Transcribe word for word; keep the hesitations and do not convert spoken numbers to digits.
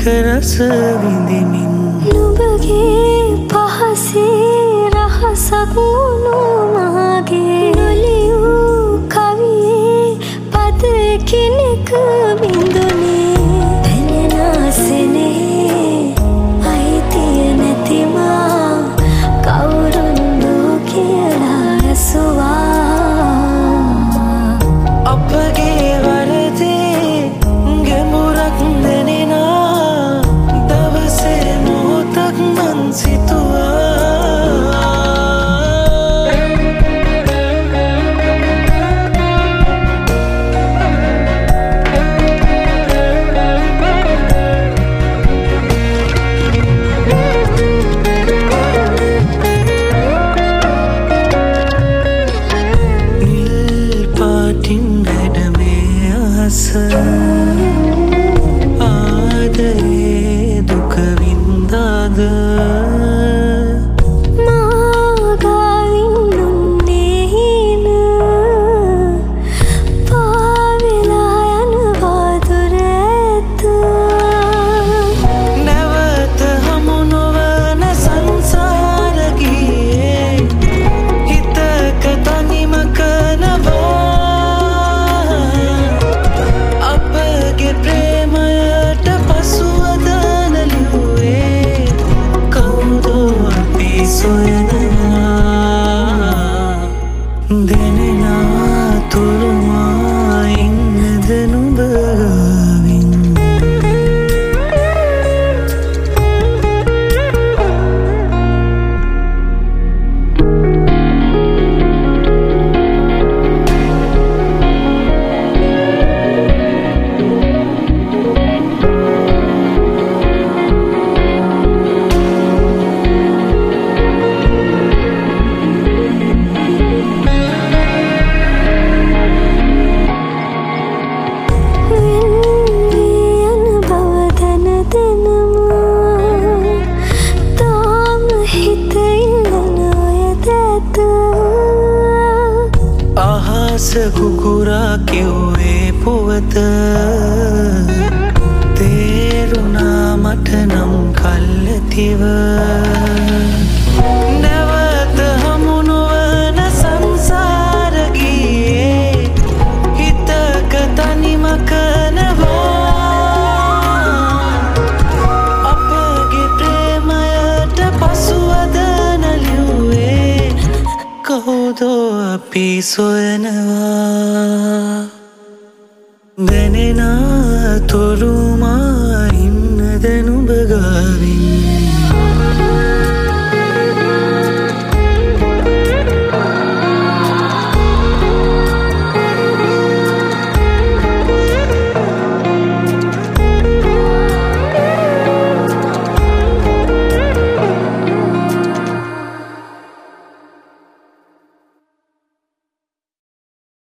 රස විඳිමින් නුඹගේ පහසේ රහසක් වුණු මාගේ නොලියූ කවියේ පද කෙනෙක් බිඳුනේ දැනෙන සෙනේ අයිතිය නැති මා කවුරුන්ද කියලා ඇසුවා අපගේ වරදේ ගැඹුරක් දැනෙනා දවසේ මොහොතක් මං සිතුවා ආදරේ දුක වින්දාද මාගාවින් නුන්නේහින පාවෙලා යනවා දුර ඇත නැවත හමු නොවන සංසාර ගියේ හිතක තනිම කනවා දැනෙනා තුරුමා ඉන්නද නුඹ ගාවින් කුකුරා කිව්වේ පුවත තේරුණා මට නම් කල්ැතිව නැවත හමු නොවන සංසාර ගියේ හිතක තනිම කනවා අපගේ ප්‍රේමයට පසුවද නැලියුවේ කවුදෝ අපි සොයනවා දැනෙනා තුරුමා ඉන්නද නුඹ ගාවින්